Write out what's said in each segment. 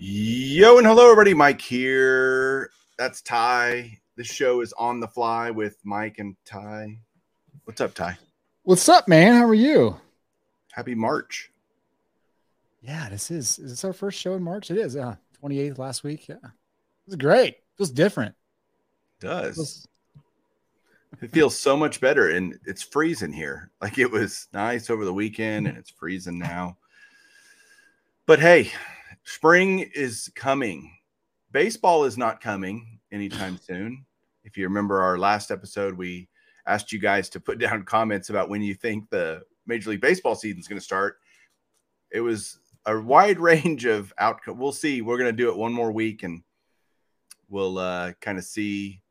Yo and hello everybody, Mike here. That's Ty. This show is on the fly with Mike and Ty. What's up, Ty? What's up, man? How are you? Happy March. Yeah, is this our first show in March? It is. 28th last week. Yeah. It was great. It was different. It does. It feels so much better, and it's freezing here. Like it was nice over the weekend and it's freezing now. But hey, spring is coming. Baseball is not coming anytime soon. If you remember our last episode, we asked you guys to put down comments about when you think the Major League Baseball season is going to start. It was a wide range of outcome. We'll see. We're going to do it one more week, and we'll kind of see,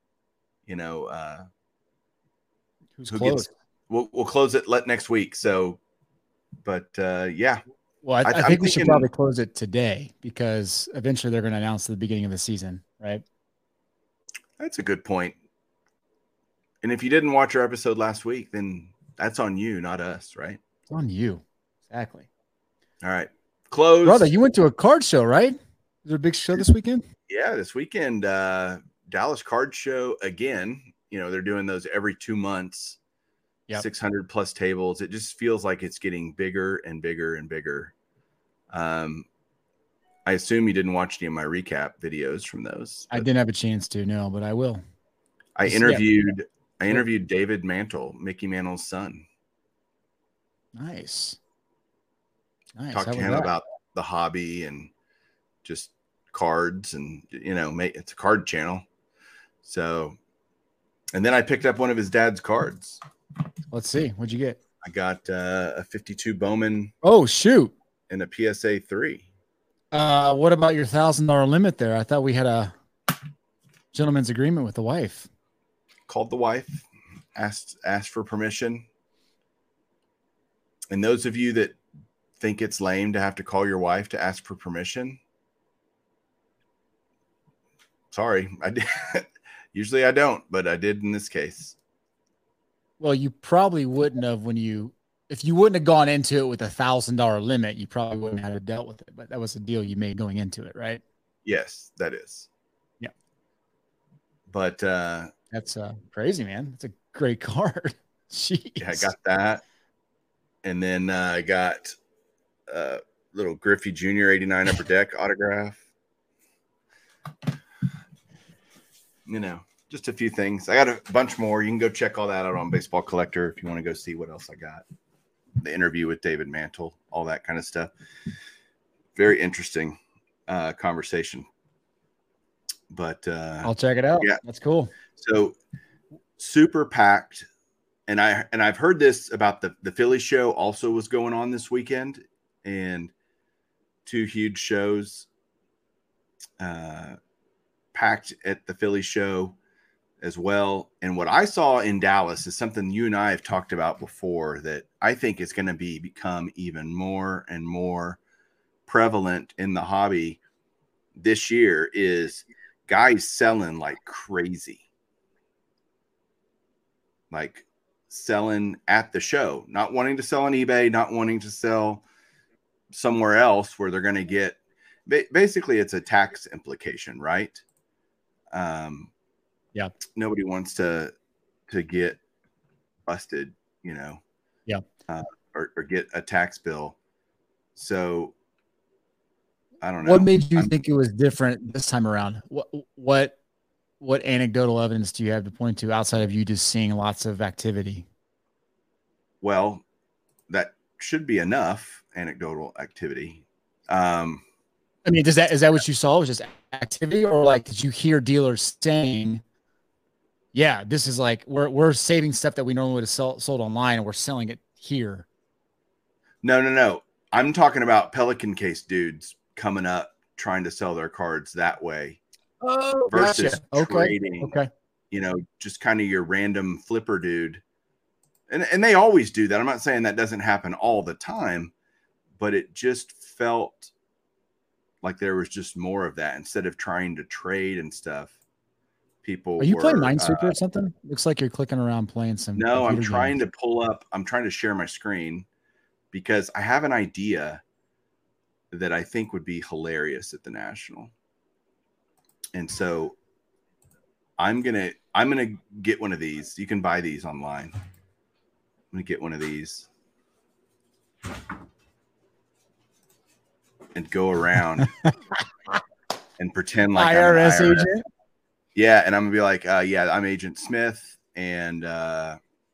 who's close. We'll close it next week. So, but yeah. Well, I think we should probably close it today because eventually they're going to announce the beginning of the season, right? That's a good point. And if you didn't watch our episode last week, then that's on you, not us, right? It's on you. Exactly. All right. Close. Brother, you went to a card show, right? Is there a big show this weekend? Yeah, this weekend, Dallas Card Show again. They're doing those every 2 months. Yep. 600 plus tables. It just feels like it's getting bigger and bigger and bigger. I assume you didn't watch any of my recap videos from those. I didn't have a chance to, no, but I will. I interviewed David Mantle, Mickey Mantle's son. Nice. Talked to him about the hobby and just cards, and it's a card channel. So, and then I picked up one of his dad's cards. Let's see. What'd you get? I got a 52 Bowman. Oh, shoot. And a PSA 3. What about your $1,000 limit there? I thought we had a gentleman's agreement with the wife. Called the wife, asked for permission. And those of you that think it's lame to have to call your wife to ask for permission, sorry, I did. Usually I don't, but I did in this case. Well, you probably wouldn't have if you wouldn't have gone into it with $1,000 limit, you probably wouldn't have dealt with it. But that was a deal you made going into it, right? Yes, that is. Yeah. But that's crazy, man. It's a great card. Jeez. Yeah, I got that. And then I got little Griffey Jr. 89 Upper Deck autograph. Just a few things. I got a bunch more. You can go check all that out on Baseball Collector if you want to go see what else I got. The interview with David Mantle, all that kind of stuff. Very interesting conversation. But I'll check it out. Yeah, that's cool. So super packed. And I've heard this about the Philly show also was going on this weekend, and 2 huge shows packed at the Philly show as well. And what I saw in Dallas is something you and I have talked about before that I think is going to become even more and more prevalent in the hobby this year is guys selling like crazy. Like selling at the show, not wanting to sell on eBay, not wanting to sell somewhere else where they're going to get basically it's a tax implication, right? Yeah. Nobody wants to get busted, Yeah. Or get a tax bill. So I don't know. What made you think it was different this time around? What anecdotal evidence do you have to point to outside of you just seeing lots of activity? Well, that should be enough anecdotal activity. I mean, is that what you saw? Was just activity, or like did you hear dealers saying, "Yeah, this is like we're saving stuff that we normally would have sold online, and we're selling it here"? No. I'm talking about Pelican case dudes coming up trying to sell their cards that way. Oh, versus gotcha. trading. Okay. Just kind of your random flipper dude. And they always do that. I'm not saying that doesn't happen all the time, but it just felt like there was just more of that instead of trying to trade and stuff. People are you playing Minesweeper or something? Looks like you're clicking around playing some. No, I'm trying to share my screen because I have an idea that I think would be hilarious at the National. And so I'm gonna get one of these. You can buy these online. I'm gonna get one of these and go around and pretend like IRS I'm an IRS agent. Yeah, and I'm gonna be like, yeah, I'm Agent Smith, and I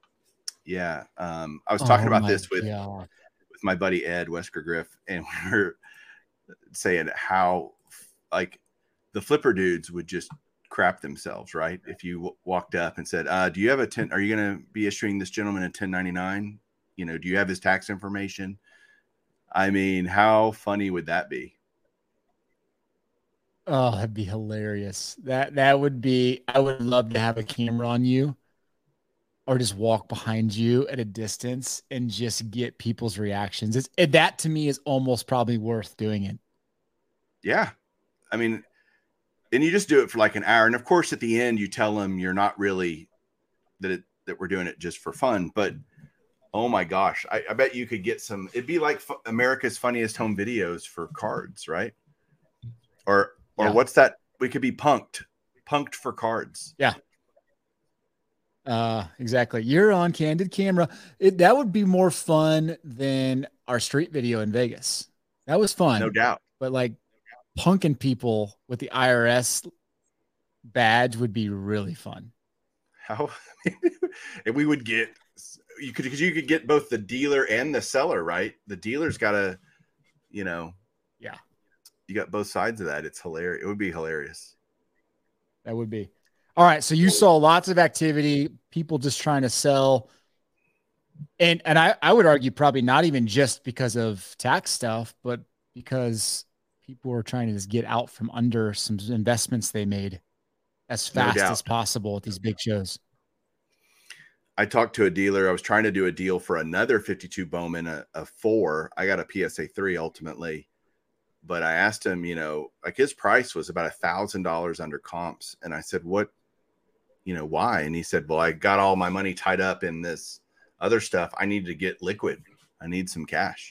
was talking about this with my buddy Ed Wesker Griff, and we were saying how like the flipper dudes would just crap themselves, right? If you walked up and said, do you have a 10? Are you going to be issuing this gentleman a 1099? You know, do you have his tax information? I mean, how funny would that be? Oh, that'd be hilarious. That would be, I would love to have a camera on you or just walk behind you at a distance and just get people's reactions. That to me is almost probably worth doing it. Yeah. I mean, and you just do it for like an hour. And of course, at the end, you tell them you're not really that we're doing it just for fun. But oh my gosh, I bet you could get some. It'd be like America's Funniest Home Videos for cards, right? Or what's that? We could be punked for cards. Yeah. Exactly. You're on Candid Camera. That would be more fun than our street video in Vegas. That was fun. No doubt. But like punking people with the IRS badge would be really fun. How and we would get you could get both the dealer and the seller, right? The dealer's got to, you got both sides of that. It's hilarious. It would be hilarious. That would be. All right. So you saw lots of activity, people just trying to sell. And I would argue probably not even just because of tax stuff, but because people were trying to just get out from under some investments they made as fast as possible at these big shows. I talked to a dealer. I was trying to do a deal for another 52 Bowman, a 4. I got a PSA 3 ultimately, but I asked him, like his price was about $1,000 under comps. And I said, what, why? And he said, well, I got all my money tied up in this other stuff. I need to get liquid. I need some cash.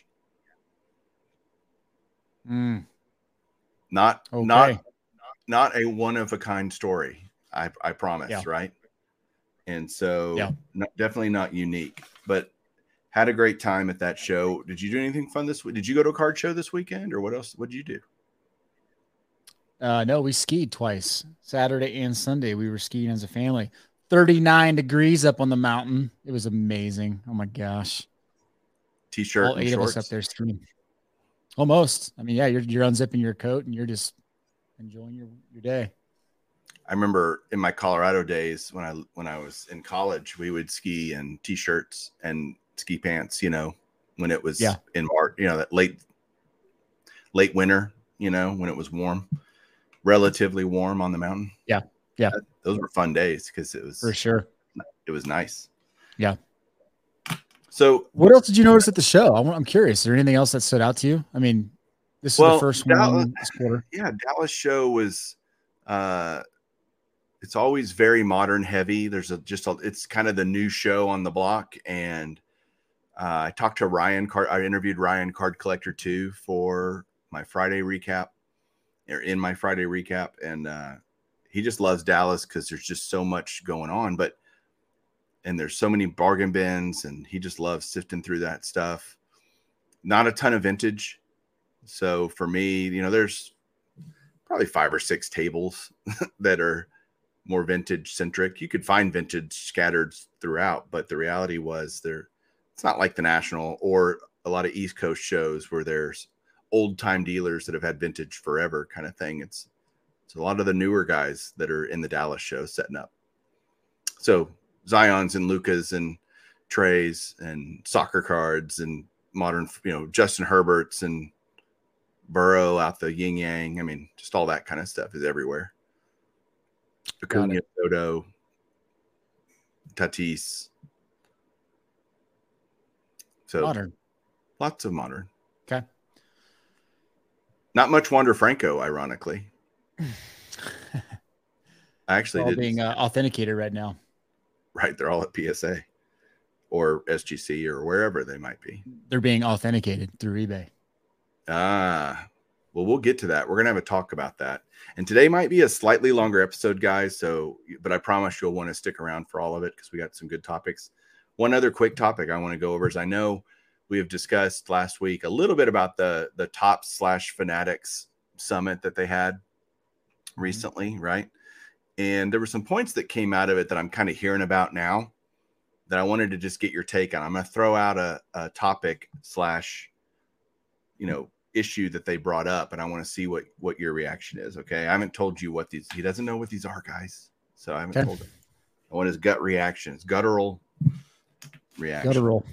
Not a one of a kind story. I promise. Right. And so definitely not unique, but had a great time at that show. Did you do anything fun this week? Did you go to a card show this weekend or what else? What did you do? No, we skied twice, Saturday and Sunday. We were skiing as a family, 39 degrees up on the mountain. It was amazing. Oh my gosh. T-shirt. All 8 of us up there skiing. Almost. I mean, yeah, you're unzipping your coat and you're just enjoying your day. I remember in my Colorado days when I was in college, we would ski in T-shirts and ski pants, when it was in March, that late winter, when it was warm, relatively warm on the mountain. Yeah. Those were fun days because it was for sure. It was nice. Yeah. So what else did you notice at the show? I'm curious. Is there anything else that stood out to you? I mean, this is the first one this quarter. Yeah. Dallas show was, it's always very modern heavy. There's it's kind of the new show on the block. And I talked to Ryan I interviewed Ryan Card Collector 2 for my Friday recap or in my Friday recap. And he just loves Dallas because there's just so much going on, and there's so many bargain bins and he just loves sifting through that stuff. Not a ton of vintage. So for me, there's probably 5 or 6 tables that are more vintage centric. You could find vintage scattered throughout, but the reality was it's not like the National or a lot of East Coast shows where there's old time dealers that have had vintage forever kind of thing. It's a lot of the newer guys that are in the Dallas show setting up. So Zions and Lucas and Treys and soccer cards and modern, Justin Herberts and Burrow out the yin yang. I mean, just all that kind of stuff is everywhere. Acuna, Soto, Tatis. So modern. Lots of modern. Okay. Not much Wander Franco, ironically. I actually did being authenticated right now. Right, they're all at PSA or SGC or wherever they might be. They're being authenticated through eBay. Well, we'll get to that. We're going to have a talk about that. And today might be a slightly longer episode, guys. So, but I promise you'll want to stick around for all of it because we got some good topics. One other quick topic I want to go over is I know we have discussed last week a little bit about the Topps/Fanatics summit that they had recently, right? And there were some points that came out of it that I'm kind of hearing about now that I wanted to just get your take on. I'm going to throw out a topic / issue that they brought up, and I want to see what your reaction is. Okay, I haven't told you what these. He doesn't know what these are, guys. So I haven't told him. I want his gut reaction. His guttural reaction. Guttural.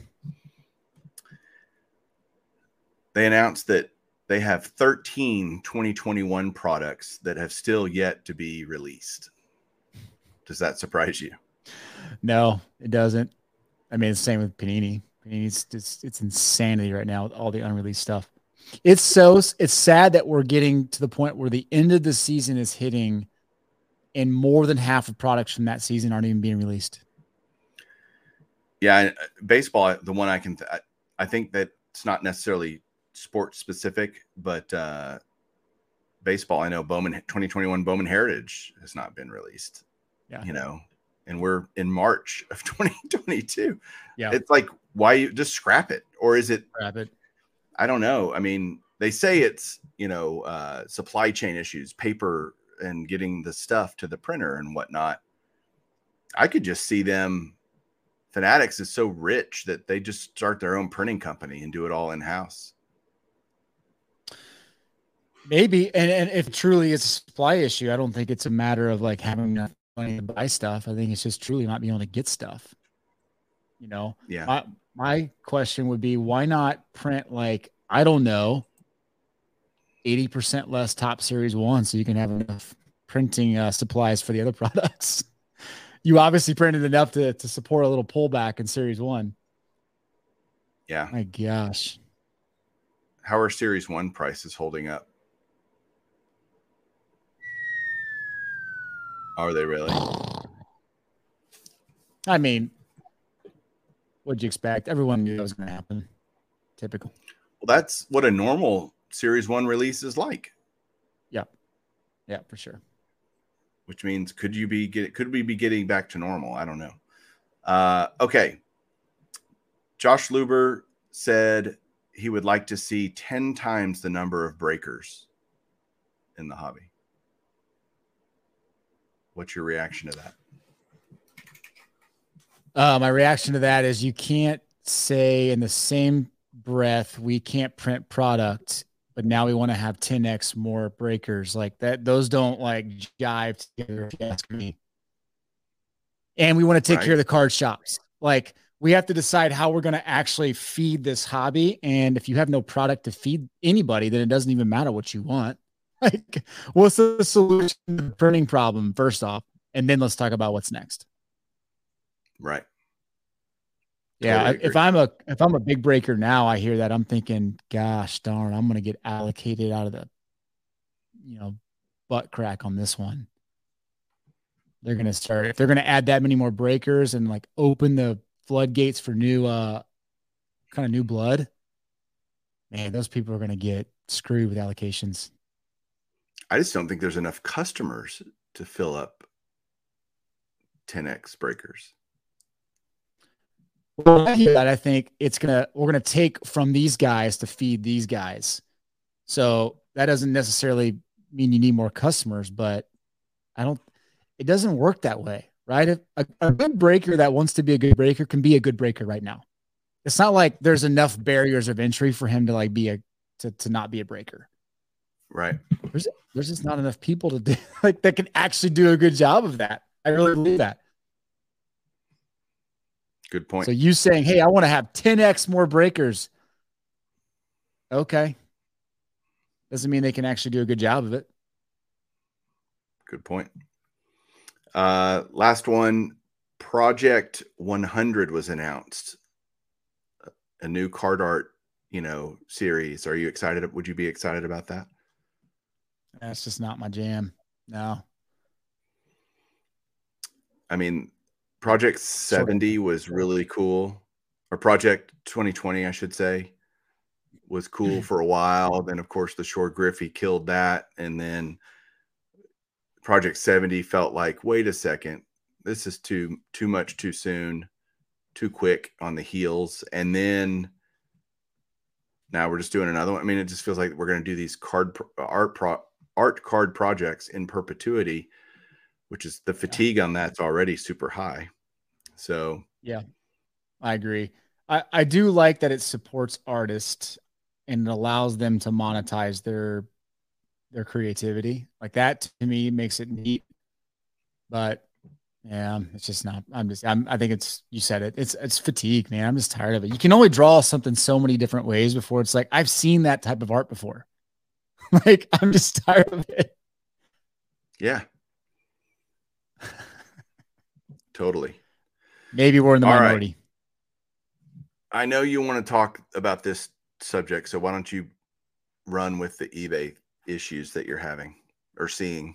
They announced that they have 13 2021 products that have still yet to be released. Does that surprise you? No, it doesn't. I mean, it's the same with Panini. It's insanity right now with all the unreleased stuff. It's sad that we're getting to the point where the end of the season is hitting and more than half of products from that season aren't even being released. Yeah, baseball, the one I think that it's not necessarily sport specific, but baseball, I know 2021 Bowman Heritage has not been released. Yeah. And we're in March of 2022. Yeah. It's like, why you just scrap it? Or is it scrap it? I don't know. I mean, they say it's, supply chain issues, paper and getting the stuff to the printer and whatnot. I could just see them. Fanatics is so rich that they just start their own printing company and do it all in-house. Maybe. And if truly it's a supply issue, I don't think it's a matter of like having enough money to buy stuff. I think it's just truly not being able to get stuff. Yeah. My question would be, why not print like, I don't know, 80% less Topps Series 1 so you can have enough printing supplies for the other products? You obviously printed enough to support a little pullback in Series 1. Yeah. My gosh. How are Series 1 prices holding up? Are they really? I mean, what'd you expect? Everyone knew that was going to happen. Typical. Well, that's what a normal Series 1 release is like. Yeah. Yeah, for sure. Which means could we be getting back to normal? I don't know. Okay. Josh Luber said he would like to see 10 times the number of breakers in the hobby. What's your reaction to that? My reaction to that is you can't say in the same breath we can't print product, but now we want to have 10x more breakers like that. Those don't like jive together, if you ask me. And we want to take care of the card shops. Like, we have to decide how we're going to actually feed this hobby. And if you have no product to feed anybody, then it doesn't even matter what you want. Like, what's the solution to the printing problem first off? And then let's talk about what's next. Right. Yeah. Totally if I'm a big breaker now, I hear that, I'm thinking, gosh darn, I'm going to get allocated out of the, butt crack on this one. They're going to start, if they're going to add that many more breakers and like open the floodgates for new, kind of new blood, man, those people are going to get screwed with allocations. I just don't think there's enough customers to fill up 10x breakers. Well, I hear that. I think we're gonna take from these guys to feed these guys. So that doesn't necessarily mean you need more customers, but it doesn't work that way, right? If a good breaker that wants to be a good breaker can be a good breaker right now. It's not like there's enough barriers of entry for him to like to not be a breaker. Right. There's just not enough people to do like that can actually do a good job of that. I really believe that. Good point. So you saying, hey, I want to have 10x more breakers. Okay. Doesn't mean they can actually do a good job of it. Good point. Last one, Project 100 was announced. A new card art, series. Are you excited? Would you be excited about that? That's just not my jam. No. I mean, Project 70 was really cool. Or Project 2020, I should say, was cool for a while. Then, of course, the Shore Griffey killed that. And then Project 70 felt like, wait a second, this is too much too soon, too quick on the heels. And then now we're just doing another one. I mean, it just feels like we're going to do these art card projects in perpetuity, which is the fatigue on that's already super high. So yeah, I agree. I do like that it supports artists and it allows them to monetize their creativity. Like that to me makes it neat. But yeah, it's just not. I think it's, you said it. It's fatigue, man. I'm just tired of it. You can only draw something so many different ways before it's like, I've seen that type of art before. Like, I'm just tired of it. Yeah. Totally. Maybe we're in the minority. Right. I know you want to talk about this subject, so why don't you run with the eBay issues that you're having or seeing?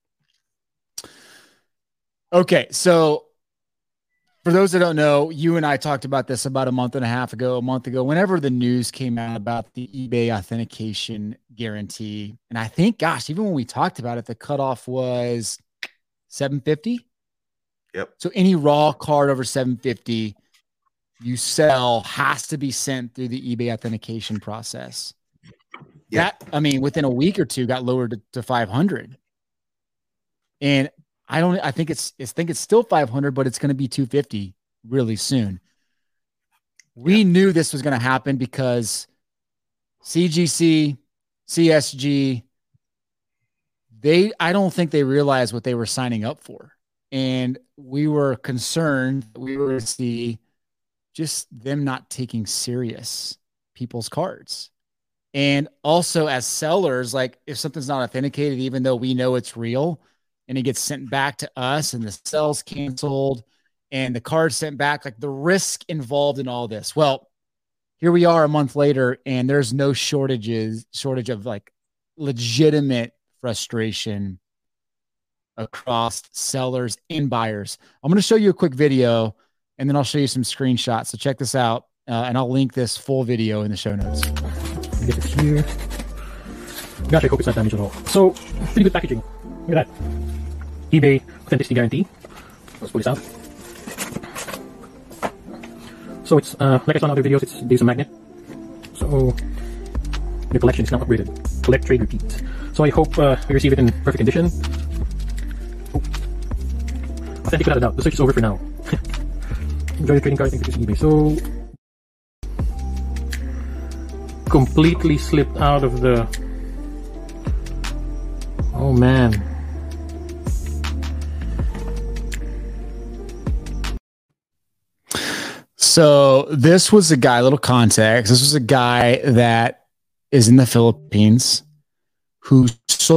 Okay, so for those that don't know, you and I talked about this about a month ago, whenever the news came out about the eBay authentication guarantee. And I think, gosh, even when we talked about it, the cutoff was 750. Yep. So any raw card over 750 you sell has to be sent through the eBay authentication process. Yep. That, I mean, within a week or two got lowered to 500. And I think it's still 500, but it's going to be 250 really soon. We knew this was going to happen because CGC, CSG, I don't think they realized what they were signing up for. And we were concerned we were to see just them not taking serious people's cards. And also as sellers, like if something's not authenticated, even though we know it's real, and it gets sent back to us and the sale's canceled and the card sent back, like the risk involved in all this. Well, here we are a month later and there's no shortage of like legitimate frustration across sellers and buyers. I'm going to show you a quick video and then I'll show you some screenshots. So check this out and I'll link this full video in the show notes. Get it here. Gosh, I hope it's not damaged at all. So, pretty good packaging. Look at that. eBay authenticity guarantee. Let's pull this out. So it's like I saw in other videos, there's a magnet. So the collection is now upgraded. Collect, trade, repeat. So I hope you receive it in perfect condition. Oh. Authentic without a doubt. The search is over for now. Enjoy the trading card. Thank you to eBay. So completely slipped out of the. Oh man. So this was a guy, little context. This was a guy that is in the Philippines who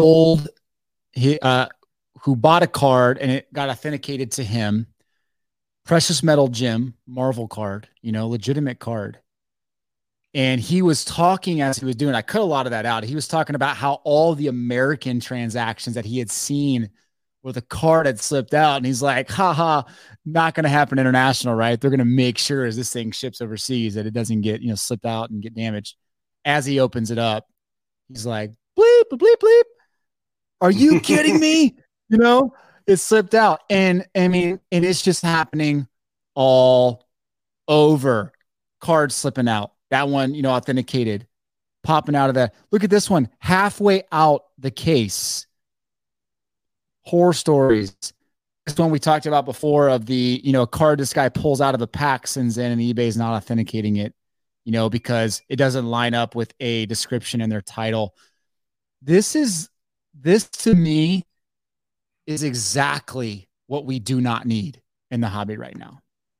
who bought a card and it got authenticated to him. Precious Metal Gem, Marvel card, legitimate card. And he was talking as he was doing, I cut a lot of that out. He was talking about how all the American transactions that he had seen where the card had slipped out. And he's like, haha, not going to happen international, right? They're going to make sure as this thing ships overseas that it doesn't get, slipped out and get damaged. As he opens it up, he's like, bleep, bleep, bleep. Are you kidding me? It slipped out. And I mean, and it's just happening all over. Cards slipping out. That one, authenticated, popping out of that. Look at this one, halfway out the case. Horror stories. This one we talked about before of the, a card this guy pulls out of a pack, sends in, and eBay's not authenticating it, because it doesn't line up with a description in their title. This to me is exactly what we do not need in the hobby right now.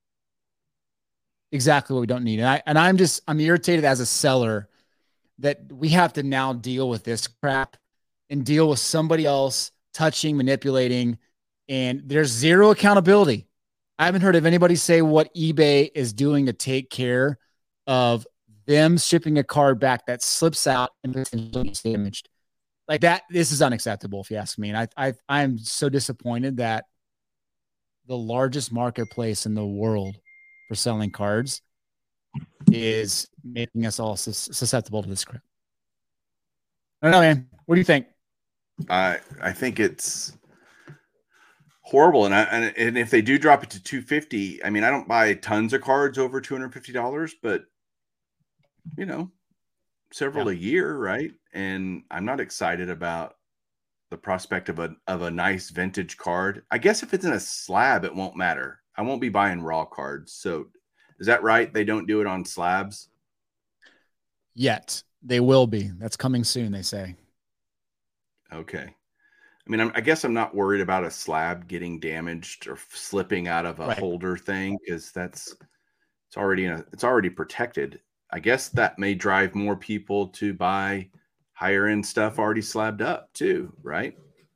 Exactly what we don't need. And I'm irritated as a seller that we have to now deal with this crap and deal with somebody else touching, manipulating, and there's zero accountability. I haven't heard of anybody say what eBay is doing to take care of them shipping a card back that slips out and potentially gets damaged. Like that, this is unacceptable if you ask me. And I'm so disappointed that the largest marketplace in the world for selling cards is making us all susceptible to this crap. I don't know, man. What do you think? I think it's horrible, and if they do drop it to $250, I mean, I don't buy tons of cards over $250, but you know, several a year, right? And I'm not excited about the prospect of a nice vintage card. I guess if it's in a slab, it won't matter. I won't be buying raw cards. So is that right? They don't do it on slabs yet. They will be. That's coming soon, they say. Okay. I mean, I guess I'm not worried about a slab getting damaged or slipping out of a holder thing, because it's already protected. I guess that may drive more people to buy higher end stuff already slabbed up too, right?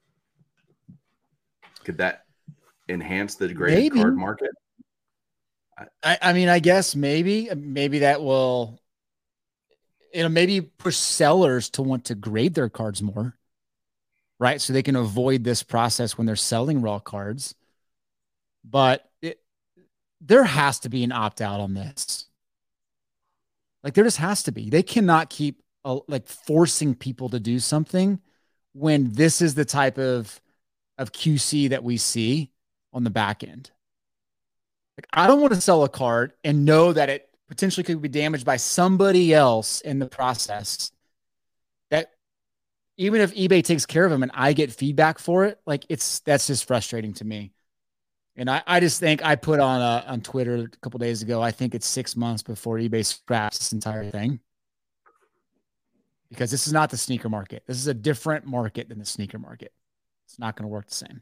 Could that enhance the graded card market? I mean, I guess maybe that will, maybe push sellers to want to grade their cards more, right? So they can avoid this process when they're selling raw cards. But there has to be an opt out on this. Like, there just has to be. They cannot keep forcing people to do something when this is the type of QC that we see on the back end. Like, I don't want to sell a card and know that it potentially could be damaged by somebody else in the process. That even if eBay takes care of them and I get feedback for it, that's just frustrating to me. And I just think I put on Twitter a couple days ago, I think it's 6 months before eBay scraps this entire thing. Because this is not the sneaker market. This is a different market than the sneaker market. It's not going to work the same.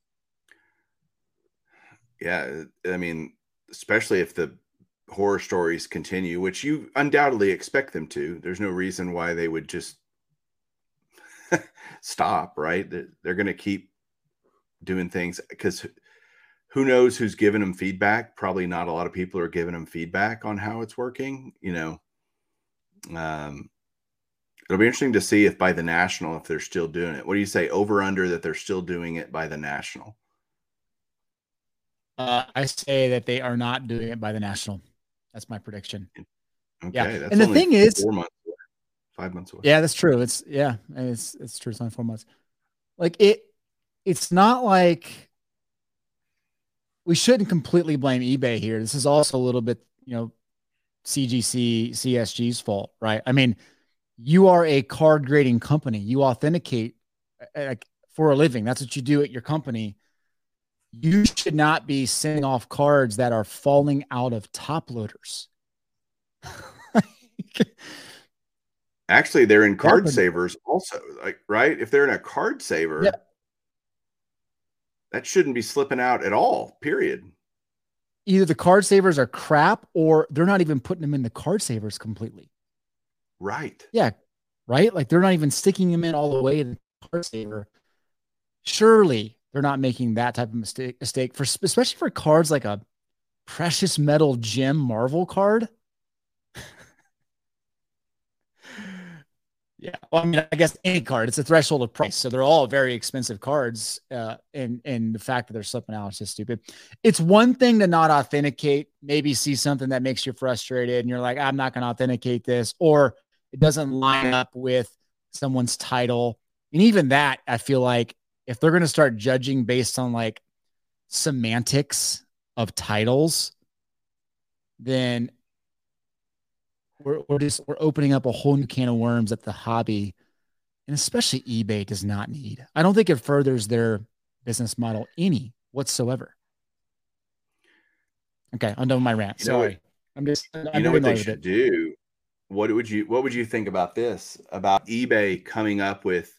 Yeah, I mean, especially if the horror stories continue, which you undoubtedly expect them to. There's no reason why they would just stop, right? They're going to keep doing things, because who knows who's giving them feedback? Probably not a lot of people are giving them feedback on how it's working. It'll be interesting to see if by the National, if they're still doing it. What do you say, over under that they're still doing it by the National? I say that they are not doing it by the National. That's my prediction. Okay, yeah. That's and the thing is, 4 months away, 5 months away. Yeah, that's true. It's true. It's only 4 months. It's not like we shouldn't completely blame eBay here. This is also a little bit, CGC, CSG's fault, right? I mean, you are a card grading company. You authenticate for a living. That's what you do at your company. You should not be sending off cards that are falling out of top loaders. Actually, they're in card savers also, right? If they're in a card saver, that shouldn't be slipping out at all, period. Either the card savers are crap or they're not even putting them in the card savers completely. Right. Yeah. Right. Like, they're not even sticking them in all the way to the card saver. Surely they're not making that type of mistake especially for cards like a precious metal gem Marvel card. Yeah. Well, I mean, I guess any card, it's a threshold of price. So they're all very expensive cards. And the fact that they're slipping out is just stupid. It's one thing to not authenticate, maybe see something that makes you frustrated and you're like, I'm not going to authenticate this, or it doesn't line up with someone's title. And even that, I feel like if they're going to start judging based on semantics of titles, then we're opening up a whole new can of worms that the hobby, and especially eBay, does not need. I don't think it furthers their business model any whatsoever. Okay, I'm done with my rant. Sorry. I'm what they should do? What would you think about this? About eBay coming up with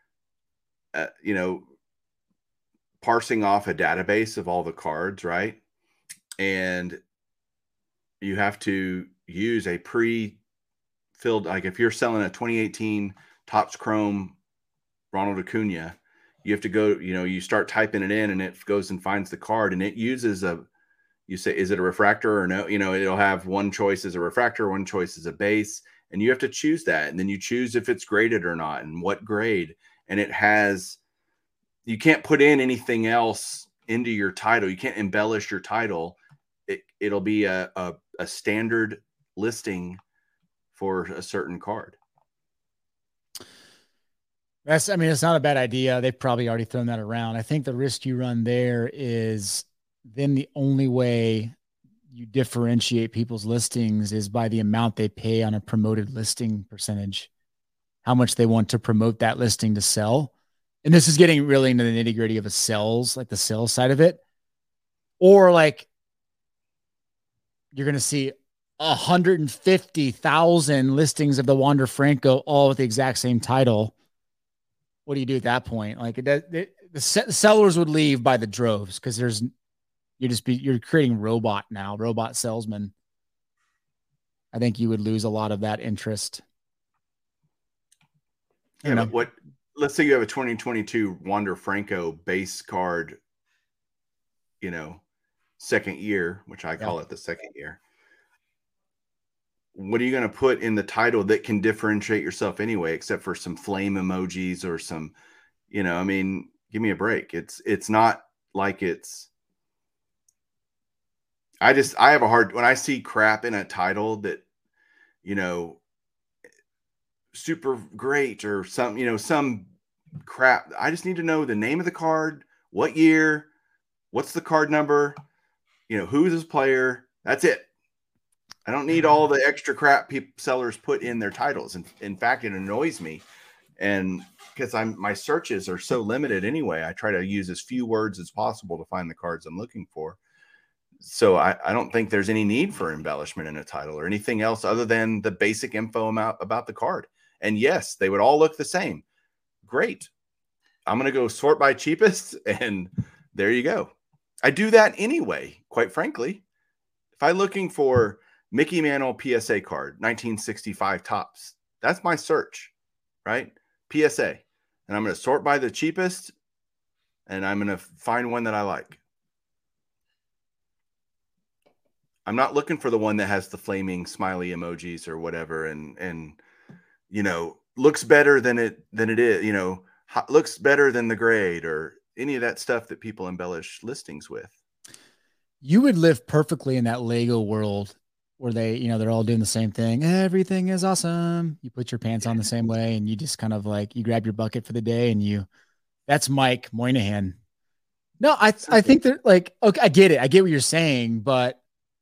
parsing off a database of all the cards, right? And you have to use a pre-filled, like if you're selling a 2018 Topps Chrome Ronald Acuna, you have to go, you start typing it in and it goes and finds the card, and it uses you say, is it a refractor or no? It'll have one choice as a refractor, one choice as a base, and you have to choose that. And then you choose if it's graded or not and what grade. And you can't put in anything else into your title. You can't embellish your title. It'll be a standard listing for a certain card. It's not a bad idea. They've probably already thrown that around. I think the risk you run there is then the only way you differentiate people's listings is by the amount they pay on a promoted listing percentage, how much they want to promote that listing to sell. And this is getting really into the nitty gritty of the sales side of it. Or like you're going to see 150,000 listings of the Wander Franco all with the exact same title. What do you do at that point? Like the sellers would leave by the droves because you're creating robot salesmen. I think you would lose a lot of that interest. Yeah, but let's say you have a 2022 Wander Franco base card, second year, which I call it the second year. What are you going to put in the title that can differentiate yourself anyway, except for some flame emojis or some, give me a break. It's not like I have a hard, when I see crap in a title that, super great or some, some crap. I just need to know the name of the card, what year, what's the card number, who's this player. That's it. I don't need all the extra crap sellers put in their titles. And in fact, it annoys me. And because my searches are so limited anyway, I try to use as few words as possible to find the cards I'm looking for. So I don't think there's any need for embellishment in a title or anything else other than the basic info about the card. And yes, they would all look the same. Great. I'm going to go sort by cheapest, and there you go. I do that anyway, quite frankly. If I'm looking for Mickey Mantle PSA card, 1965 tops, that's my search, right? PSA. And I'm going to sort by the cheapest, and I'm going to find one that I like. I'm not looking for the one that has the flaming smiley emojis or whatever, and looks better than it is, looks better than the grade or any of that stuff that people embellish listings with. You would live perfectly in that Lego world where they're all doing the same thing. Everything is awesome. You put your pants on the same way, and you just kind of like, you grab your bucket for the day, and that's Mike Moynihan. No, I think that, like, okay, I get it. I get what you're saying, but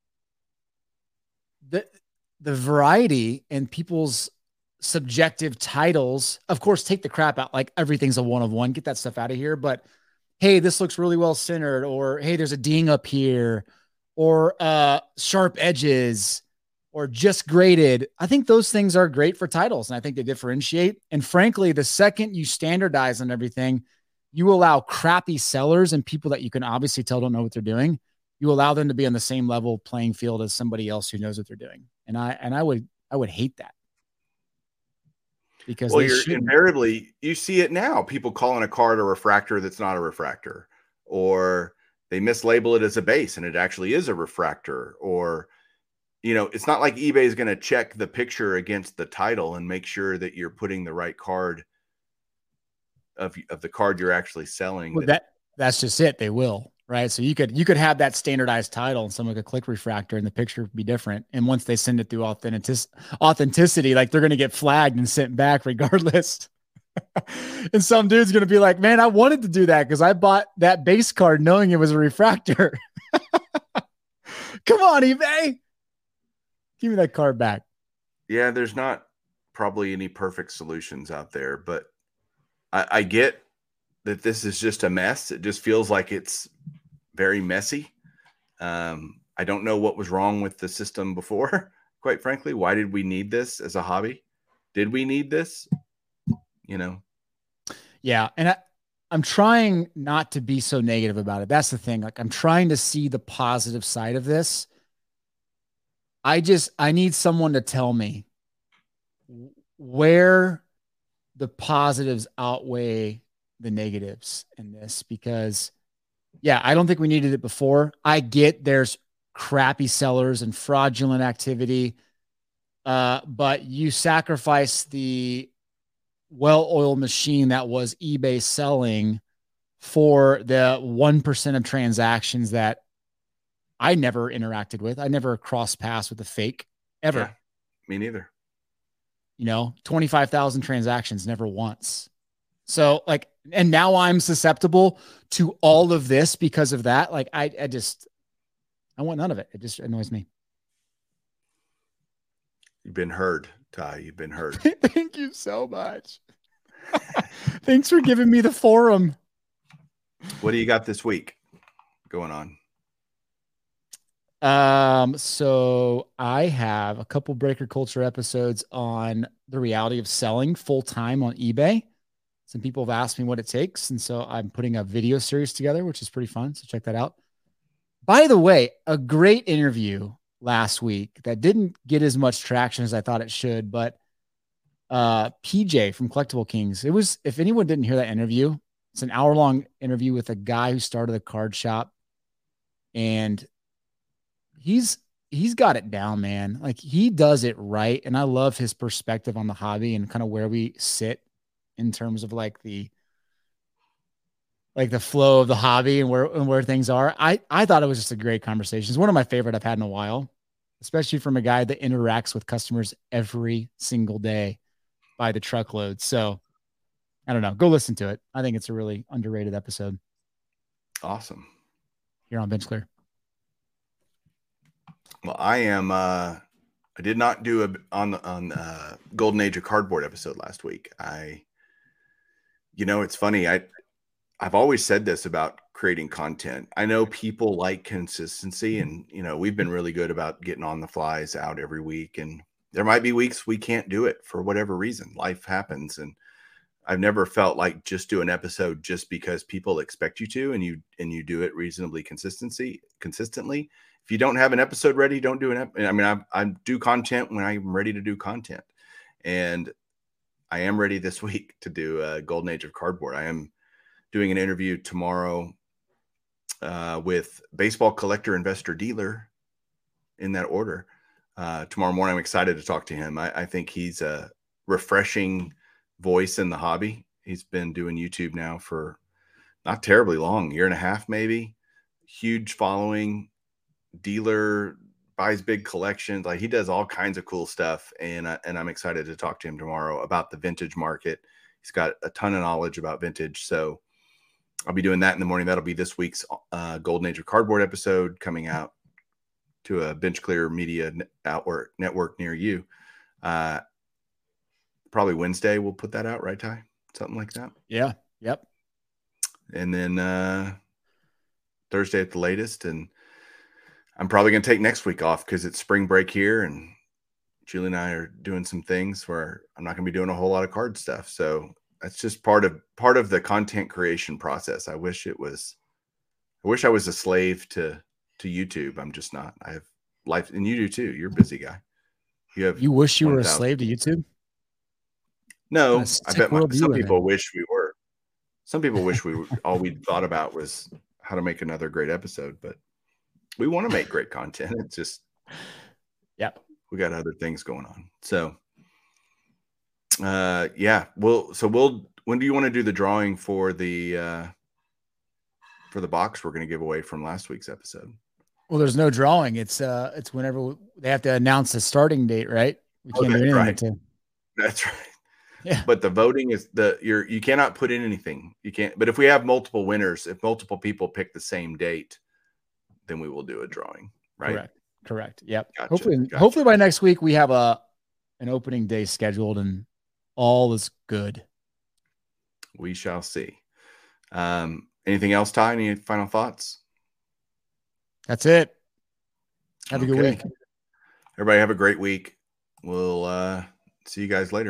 the variety in people's subjective titles, of course, take the crap out. Like, everything's a 1 of 1, get that stuff out of here. But hey, this looks really well centered, or hey, there's a ding up here, or sharp edges, or just graded. I think those things are great for titles, and I think they differentiate. And frankly, the second you standardize on everything, you allow crappy sellers and people that you can obviously tell don't know what they're doing. You allow them to be on the same level playing field as somebody else who knows what they're doing. And I would hate that. Because invariably, you see it now. People calling a card a refractor that's not a refractor, or they mislabel it as a base and it actually is a refractor. Or, it's not like eBay is going to check the picture against the title and make sure that you're putting the right card of the card you're actually selling. Well, that's just it. They will. Right. So you could have that standardized title and someone could click refractor and the picture would be different. And once they send it through authenticity, like, they're going to get flagged and sent back regardless. And some dude's going to be like, man, I wanted to do that because I bought that base card knowing it was a refractor. Come on, eBay. Give me that card back. Yeah, there's not probably any perfect solutions out there, but I get that this is just a mess. It just feels like it's very messy. I don't know what was wrong with the system before, quite frankly. Why did we need this as a hobby? Did we need this? Yeah. And I'm trying not to be so negative about it. That's the thing. Like, I'm trying to see the positive side of this. I need someone to tell me where the positives outweigh the negatives in this, because I don't think we needed it before. I get there's crappy sellers and fraudulent activity, but you sacrifice the well-oiled machine that was eBay selling for the 1% of transactions that I never interacted with. I never crossed paths with a fake. ever. Yeah, me neither. 25,000 transactions, never once. So like, and now I'm susceptible to all of this because of that. Like I want none of it. It just annoys me. You've been heard, Ty. You've been heard. Thank you so much. Thanks for giving me the forum. What do you got this week going on? So I have a couple Breaker Culture episodes on the reality of selling full time on eBay. Some people have asked me what it takes. And so I'm putting a video series together, which is pretty fun. So check that out. By the way, a great interview last week that didn't get as much traction as I thought it should, but PJ from Collectible Kings. It was, if anyone didn't hear that interview, it's an hour-long interview with a guy who started a card shop, and he's got it down, man. Like he does it right. And I love his perspective on the hobby and kind of where we sit in terms of like the flow of the hobby and where things are. I thought it was just a great conversation. It's one of my favorite I've had in a while, especially from a guy that interacts with customers every single day by the truckload. So I don't know, go listen to it. I think it's a really underrated episode. Awesome. Here on Bench Clear. Well, I did not do on Golden Age of Cardboard episode last week. It's funny. I've always said this about creating content. I know people like consistency, and we've been really good about getting on the flies out every week, and there might be weeks we can't do it for whatever reason. Life happens, and I've never felt like just do an episode just because people expect you to, and you do it reasonably consistently. If you don't have an episode ready, don't do I do content when I'm ready to do content, and I am ready this week to do Golden Age of Cardboard. I am doing an interview tomorrow with baseball collector, investor, dealer, in that order. Tomorrow morning, I'm excited to talk to him. I think he's a refreshing voice in the hobby. He's been doing YouTube now for not terribly long, year and a half, maybe. Huge following, dealer, buys big collections. Like he does all kinds of cool stuff. And I'm excited to talk to him tomorrow about the vintage market. He's got a ton of knowledge about vintage. So I'll be doing that in the morning. That'll be this week's Golden Age of Cardboard episode coming out to a Bench Clear Media network near you. Probably Wednesday we'll put that out, right, Ty? Something like that. Yeah. Yep. And then Thursday at the latest. And I'm probably going to take next week off because it's spring break here, and Julie and I are doing some things where I'm not going to be doing a whole lot of card stuff. So that's just part of the content creation process. I wish I was a slave to YouTube. I'm just not. I have life, and you do too. You're a busy guy. You wish you were a slave to YouTube? No, I bet some people wish we were. Some people wish all we thought about was how to make another great episode, but we want to make great content. It's just, we got other things going on. So, when do you want to do the drawing for the box we're going to give away from last week's episode? Well, there's no drawing. It's whenever they have to announce the starting date, right? We can't do anything until. That's right. Yeah. But the voting is you cannot put in anything. You can't. But if we have multiple winners, if multiple people pick the same date, then we will do a drawing. Right. Correct. Yep. Gotcha. Hopefully by next week we have an opening day scheduled and all is good. We shall see. Anything else, Ty? Any final thoughts? That's it. Have a good week. Everybody have a great week. We'll see you guys later.